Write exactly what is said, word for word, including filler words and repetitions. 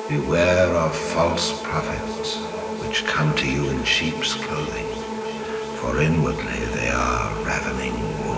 Beware of false prophets, which come to you in sheep's clothing, for inwardly they are ravening wolves.